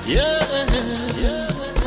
Yeah, yeah.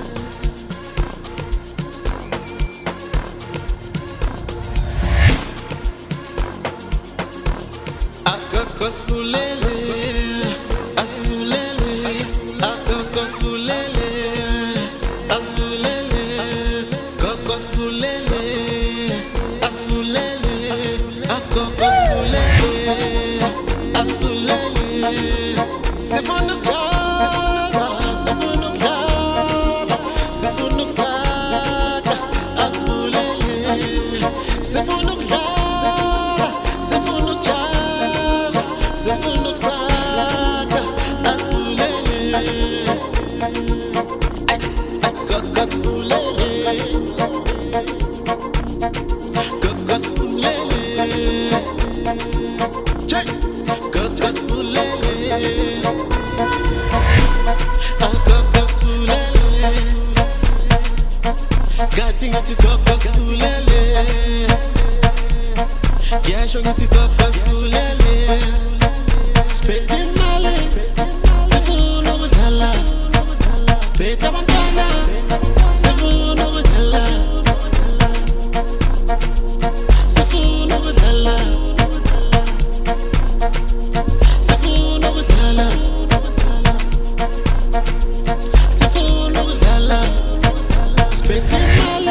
Akakos fulele, asfulele, akakos fulele, asfulele, kakos fulele, asfulele, akakos fulele, asfulele. C'est pour nous java, c'est pour nous java, c'est pour nous saka, asfulele, c'est pour nous java, c'est pour nous java, c'est pour nous saka, asfulele, kakos fulele, kakos fulele, check, kakos fulele. Gating to kokos fulele, yeah, showing to kokos fulele. Spitting male, sefuno gudala, spita bantana, sefuno gudala, sefuno gudala, sefuno gudala, sefuno gudala, spitting.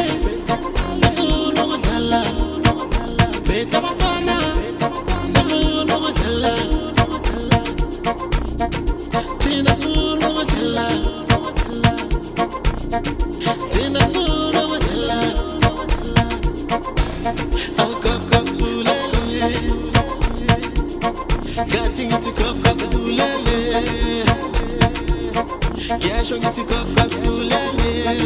Gating to kokos fulele, yeah, showing to kokos fulele,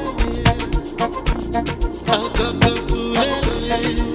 kokos fulele.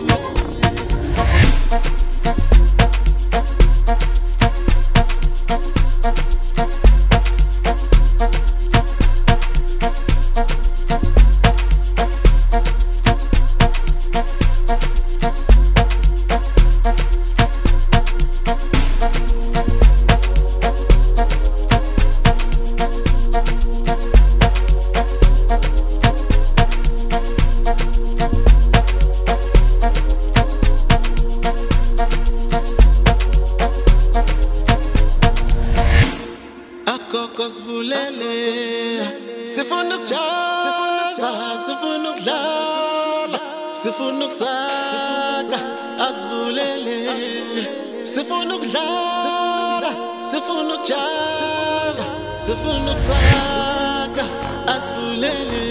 Kokos fulele, sefunuk java, sefunuk lala, sefunuk saka, asfulele, sefunuk lala, sefunuk java, sefunuk saka, asfulele.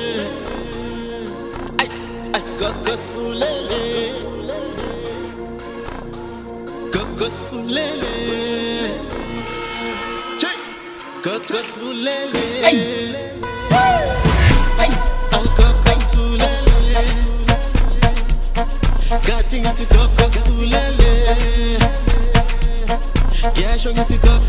Ay, kokos fulele, kokos fulele. Kokos fulele, hey, hey, kokos fulele, gating to kokos fulele, yeah, showing to kokos.